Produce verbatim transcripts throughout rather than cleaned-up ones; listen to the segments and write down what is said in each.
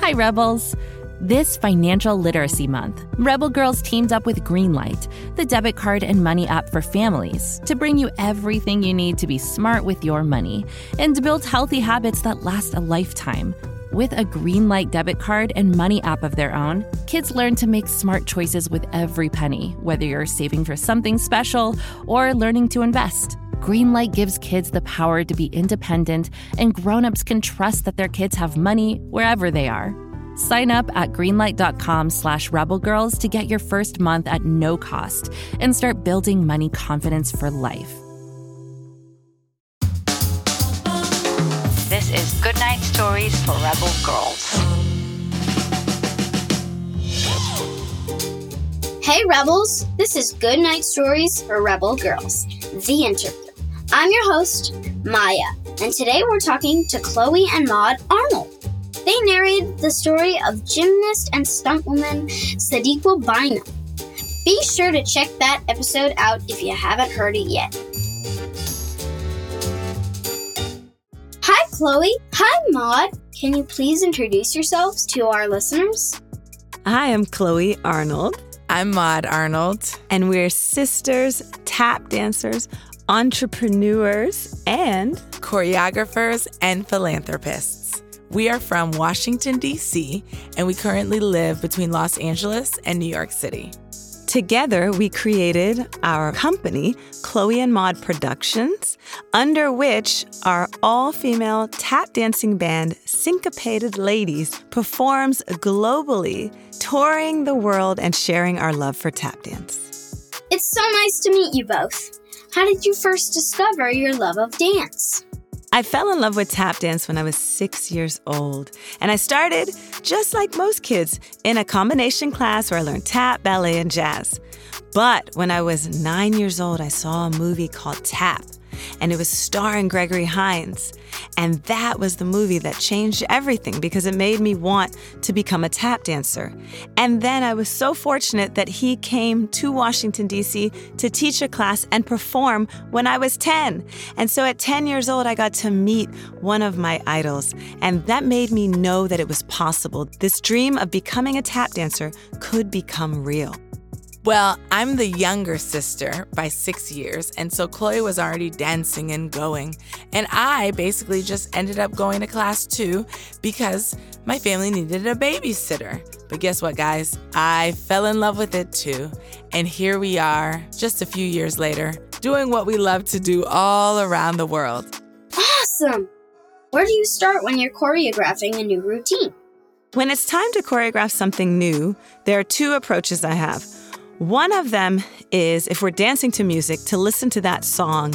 Hi, Rebels. This Financial Literacy Month, Rebel Girls teamed up with Greenlight, the debit card and money app for families, to bring you everything you need to be smart with your money and to build healthy habits that last a lifetime. With a Greenlight debit card and money app of their own, kids learn to make smart choices with every penny, whether you're saving for something special or learning to invest. Greenlight gives kids the power to be independent, and grown-ups can trust that their kids have money wherever they are. Sign up at greenlight.com slash rebelgirls to get your first month at no cost and start building money confidence for life. This is Goodnight Stories for Rebel Girls. Hey Rebels, this is Goodnight Stories for Rebel Girls, the interview. I'm your host, Maya, and today we're talking to Chloe and Maud Arnold. They narrated the story of gymnast and stuntwoman Sadiqa Bynum. Be sure to check that episode out if you haven't heard it yet. Hi, Chloe. Hi, Maud. Can you please introduce yourselves to our listeners? Hi, I'm Chloe Arnold. I'm Maud Arnold. And we're sisters, tap dancers, entrepreneurs, and choreographers and philanthropists. We are from Washington, D C, and we currently live between Los Angeles and New York City. Together, we created our company, Chloe and Maud Productions, under which our all-female tap dancing band, Syncopated Ladies, performs globally, touring the world and sharing our love for tap dance. It's so nice to meet you both. How did you first discover your love of dance? I fell in love with tap dance when I was six years old, and I started, just like most kids, in a combination class where I learned tap, ballet, and jazz. But when I was nine years old, I saw a movie called Tap, and it was starring Gregory Hines. And that was the movie that changed everything because it made me want to become a tap dancer. And then I was so fortunate that he came to Washington, D C to teach a class and perform when I was ten. And so at ten years old, I got to meet one of my idols. And that made me know that it was possible. This dream of becoming a tap dancer could become real. Well, I'm the younger sister by six years, and so Chloe was already dancing and going. And I basically just ended up going to class too because my family needed a babysitter. But guess what, guys? I fell in love with it too. And here we are, just a few years later, doing what we love to do all around the world. Awesome! Where do you start when you're choreographing a new routine? When it's time to choreograph something new, there are two approaches I have. One of them is, if we're dancing to music, to listen to that song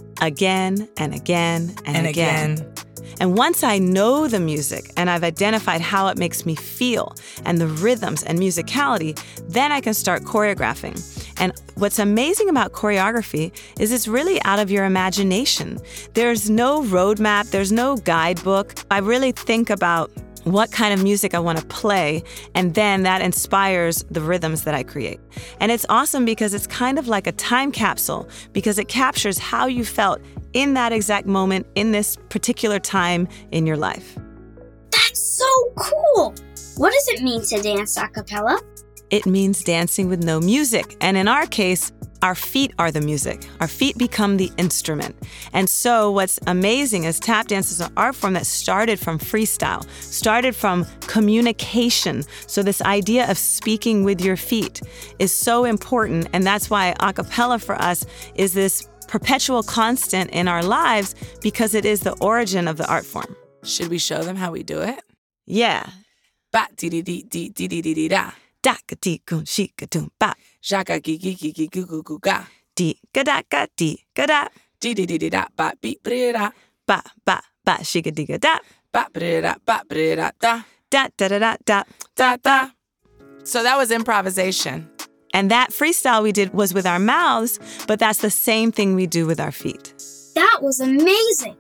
again and again and, and again. again. And once I know the music and I've identified how it makes me feel and the rhythms and musicality, then I can start choreographing. And what's amazing about choreography is it's really out of your imagination. There's no roadmap, there's no guidebook. I really think about what kind of music I want to play, and then that inspires the rhythms that I create. And it's awesome because it's kind of like a time capsule because it captures how you felt in that exact moment in this particular time in your life. That's so cool! What does it mean to dance a cappella? It means dancing with no music. And in our case, our feet are the music. Our feet become the instrument. And so what's amazing is tap dance is an art form that started from freestyle, started from communication. So this idea of speaking with your feet is so important. And that's why a cappella for us is this perpetual constant in our lives because it is the origin of the art form. Should we show them how we do it? Yeah. Ba dee dee dee dee dee dee dee da. Da ka dee goon she ka doon ba. Jaka gi gi gi gi gu gu gu ga. Dee ka da ka dee ka da. Dee dee dee dee da ba beep bre da. Ba ba ba she ka dee ka da. Ba bre da ba bre da da. Da da da da da Da da. So that was improvisation. And that freestyle we did was with our mouths, but that's the same thing we do with our feet. That was amazing!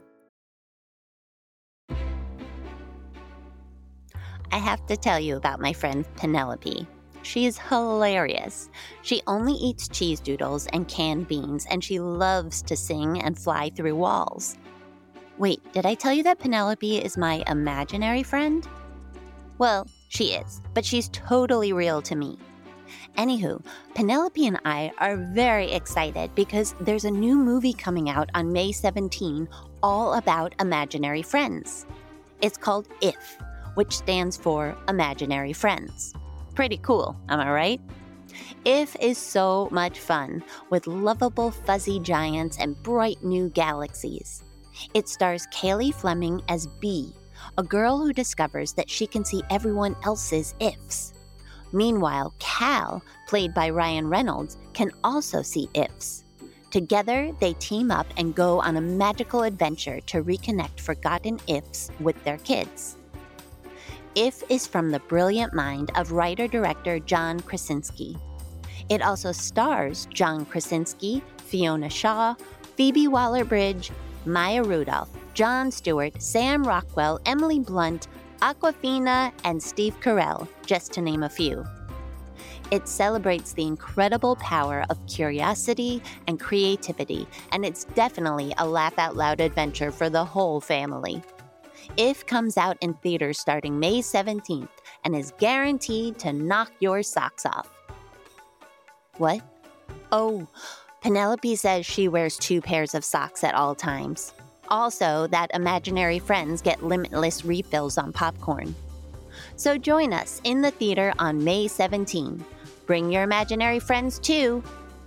I have to tell you about my friend Penelope. She is hilarious. She only eats cheese doodles and canned beans, and she loves to sing and fly through walls. Wait, did I tell you that Penelope is my imaginary friend? Well, she is, but she's totally real to me. Anywho, Penelope and I are very excited because there's a new movie coming out on May seventeenth all about imaginary friends. It's called I F, which stands for Imaginary Friends. Pretty cool, am I right? I F is so much fun with lovable fuzzy giants and bright new galaxies. It stars Kaylee Fleming as Bee, a girl who discovers that she can see everyone else's I Fs. Meanwhile, Cal, played by Ryan Reynolds, can also see I Fs. Together, they team up and go on a magical adventure to reconnect forgotten I Fs with their kids. I F is from the brilliant mind of writer-director John Krasinski. It also stars John Krasinski, Fiona Shaw, Phoebe Waller-Bridge, Maya Rudolph, Jon Stewart, Sam Rockwell, Emily Blunt, Awkwafina, and Steve Carell, just to name a few. It celebrates the incredible power of curiosity and creativity, and it's definitely a laugh-out-loud adventure for the whole family. I F comes out in theaters starting May seventeenth and is guaranteed to knock your socks off. What? Oh, Penelope says she wears two pairs of socks at all times. Also, that imaginary friends get limitless refills on popcorn. So join us in the theater on May seventeenth. Bring your imaginary friends too.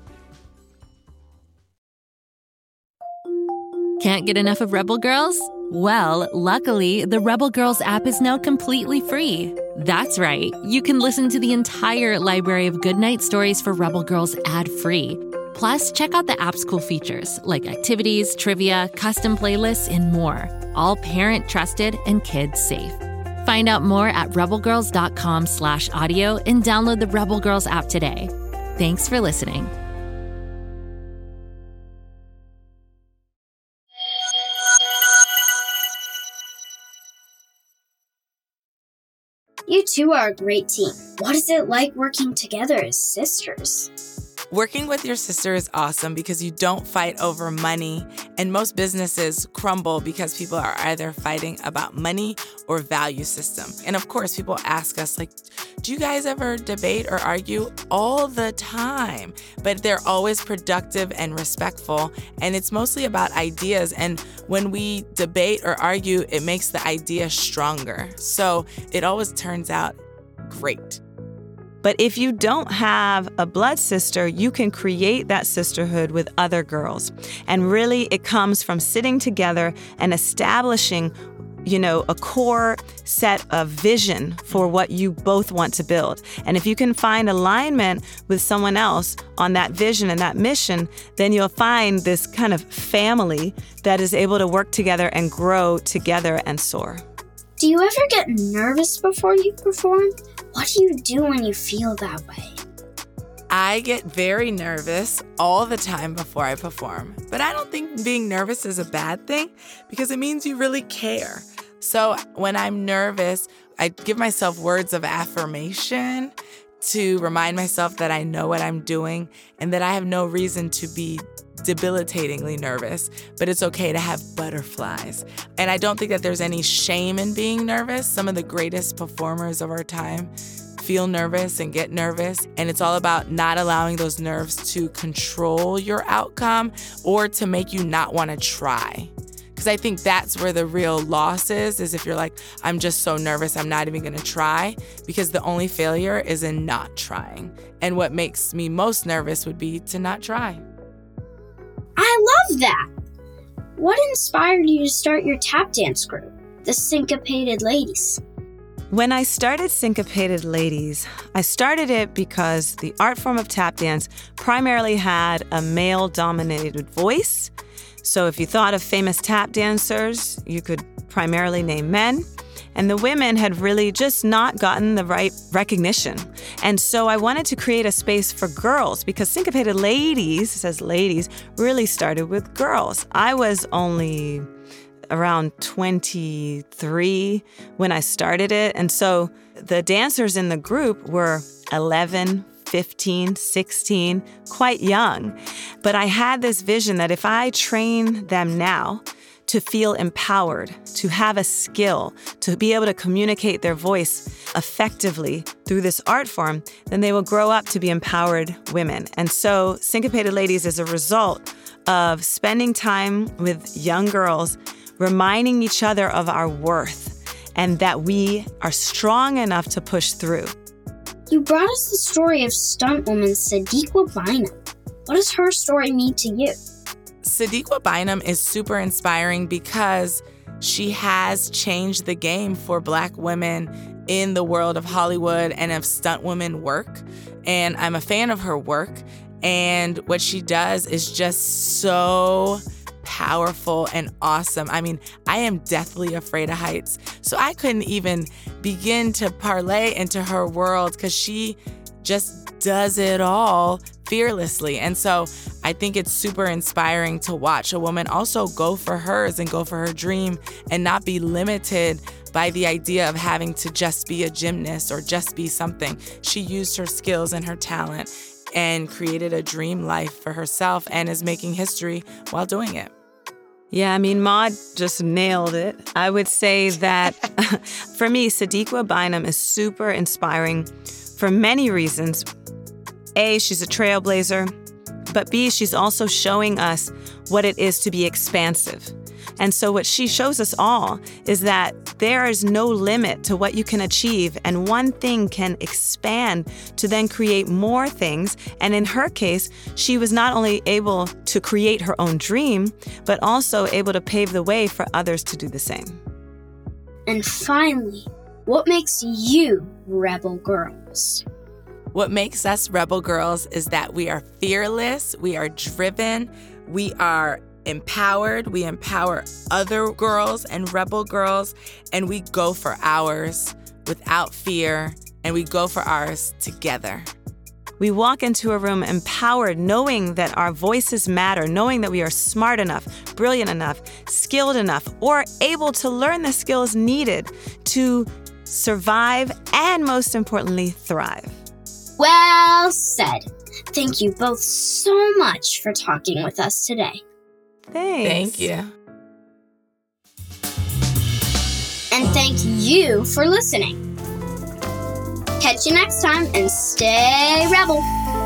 Can't get enough of Rebel Girls? Well, luckily, the Rebel Girls app is now completely free. That's right. You can listen to the entire library of goodnight stories for Rebel Girls ad-free. Plus, check out the app's cool features like activities, trivia, custom playlists, and more. All parent-trusted and kids-safe. Find out more at rebelgirls.com slash audio and download the Rebel Girls app today. Thanks for listening. You two are a great team. What is it like working together as sisters? Working with your sister is awesome because you don't fight over money, and most businesses crumble because people are either fighting about money or value system. And of course, people ask us, like, do you guys ever debate or argue? All the time. But they're always productive and respectful, and it's mostly about ideas. And when we debate or argue, it makes the idea stronger. So it always turns out great. But if you don't have a blood sister, you can create that sisterhood with other girls. And really, it comes from sitting together and establishing, you know, a core set of vision for what you both want to build. And if you can find alignment with someone else on that vision and that mission, then you'll find this kind of family that is able to work together and grow together and soar. Do you ever get nervous before you perform? What do you do when you feel that way? I get very nervous all the time before I perform, but I don't think being nervous is a bad thing because it means you really care. So when I'm nervous, I give myself words of affirmation to remind myself that I know what I'm doing and that I have no reason to be debilitatingly nervous, but it's okay to have butterflies. And I don't think that there's any shame in being nervous. Some of the greatest performers of our time feel nervous and get nervous, and it's all about not allowing those nerves to control your outcome or to make you not want to try. Because I think that's where the real loss is, is if you're like, I'm just so nervous, I'm not even going to try, because the only failure is in not trying. And what makes me most nervous would be to not try. I love that! What inspired you to start your tap dance group, the Syncopated Ladies? When I started Syncopated Ladies, I started it because the art form of tap dance primarily had a male-dominated voice. So if you thought of famous tap dancers, you could primarily name men. And the women had really just not gotten the right recognition. And so I wanted to create a space for girls because Syncopated Ladies, it says ladies, really started with girls. I was only around twenty-three when I started it. And so the dancers in the group were eleven, fifteen, sixteen, quite young. But I had this vision that if I train them now to feel empowered, to have a skill, to be able to communicate their voice effectively through this art form, then they will grow up to be empowered women. And so Syncopated Ladies is a result of spending time with young girls, reminding each other of our worth and that we are strong enough to push through. You brought us the story of stuntwoman Sadiqa Bynum. What does her story mean to you? Sadiqa Bynum is super inspiring because she has changed the game for Black women in the world of Hollywood and of stunt women work. And I'm a fan of her work. And what she does is just so powerful and awesome. I mean, I am deathly afraid of heights. So I couldn't even begin to parlay into her world because she just does it all fearlessly. And so I think it's super inspiring to watch a woman also go for hers and go for her dream and not be limited by the idea of having to just be a gymnast or just be something. She used her skills and her talent and created a dream life for herself and is making history while doing it. Yeah, I mean, Maud just nailed it. I would say that for me, Sadiqa Bynum is super inspiring for many reasons. A, she's a trailblazer, but B, she's also showing us what it is to be expansive. And so what she shows us all is that there is no limit to what you can achieve, and one thing can expand to then create more things. And in her case, she was not only able to create her own dream, but also able to pave the way for others to do the same. And finally, what makes you rebel girls? What makes us rebel girls is that we are fearless, we are driven, we are empowered, we empower other girls and rebel girls, and we go for ours without fear, and we go for ours together. We walk into a room empowered, knowing that our voices matter, knowing that we are smart enough, brilliant enough, skilled enough, or able to learn the skills needed to survive and, most importantly, thrive. Well said. Thank you both so much for talking with us today. Thanks. Thank you. And thank you for listening. Catch you next time and stay rebel.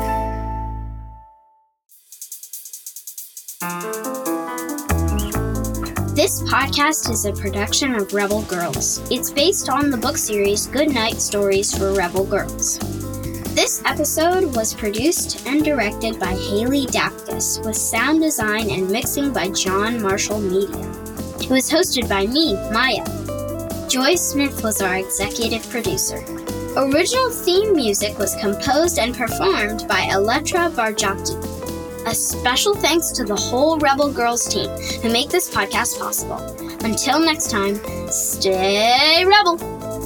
This podcast is a production of Rebel Girls. It's based on the book series Goodnight Stories for Rebel Girls. This episode was produced and directed by Haley Dapkus, with sound design and mixing by John Marshall Media. It was hosted by me, Maya. Joy Smith was our executive producer. Original theme music was composed and performed by Elettra Bargiacchi. A special thanks to the whole Rebel Girls team who make this podcast possible. Until next time, stay rebel!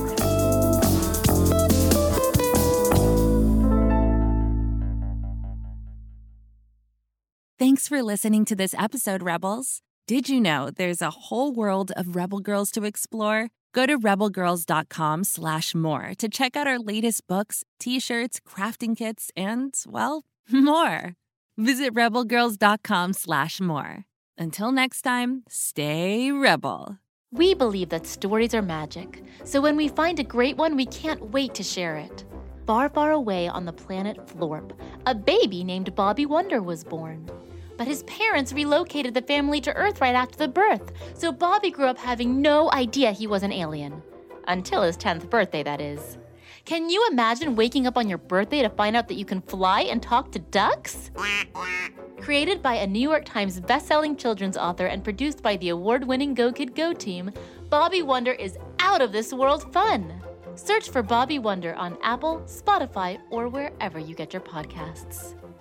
Thanks for listening to this episode, Rebels. Did you know there's a whole world of Rebel Girls to explore? Go to rebelgirls.com slash more to check out our latest books, t-shirts, crafting kits, and, well, more. Visit rebelgirls.com slash more. Until next time, stay rebel. We believe that stories are magic, so when we find a great one, we can't wait to share it. Far, far away on the planet Florp, a baby named Bobby Wonder was born. But his parents relocated the family to Earth right after the birth, so Bobby grew up having no idea he was an alien. Until his tenth birthday, that is. Can you imagine waking up on your birthday to find out that you can fly and talk to ducks? Created by a New York Times best-selling children's author and produced by the award-winning Go Kid Go team, Bobby Wonder is out of this world fun. Search for Bobby Wonder on Apple, Spotify, or wherever you get your podcasts.